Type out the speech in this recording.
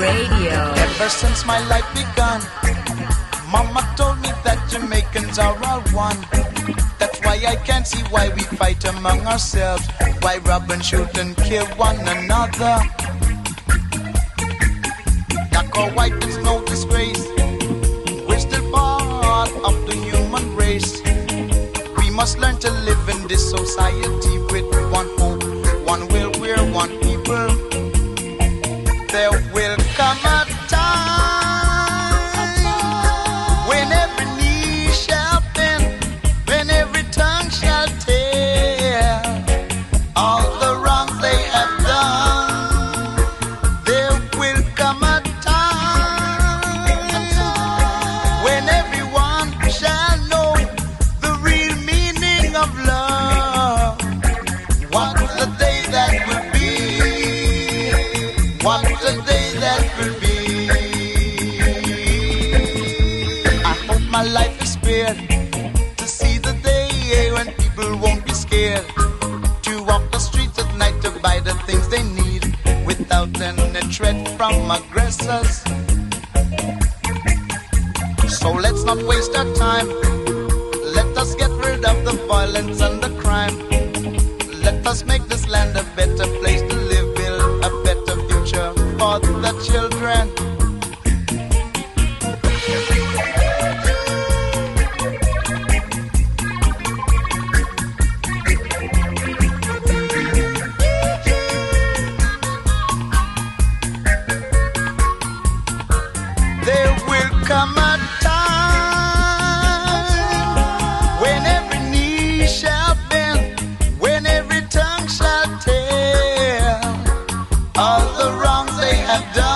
Radio. Ever since my life begun, Mama told me that Jamaicans are all one. That's why I can't see why we fight among ourselves, why rob and shoot and kill one another. Black or white, it's no disgrace. We're still part of the human race. We must learn to live in this society with one hope, one will, we're one people. There will come a time when every knee shall bend, when every tongue shall tell all the wrongs they have done. There will come a time when everyone shall know the real meaning of love. What's the day that will be? What's the day that will be? I hope my life is spared to see the day when people won't be scared to walk the streets at night to buy the things they need without any threat from aggressors. So let's not waste our time. Let us get rid of the violence and the crime. Let us make this land a better place to live, build a better future for the children. There will come a time when every knee shall bend, when every tongue shall tell all the wrongs they have done.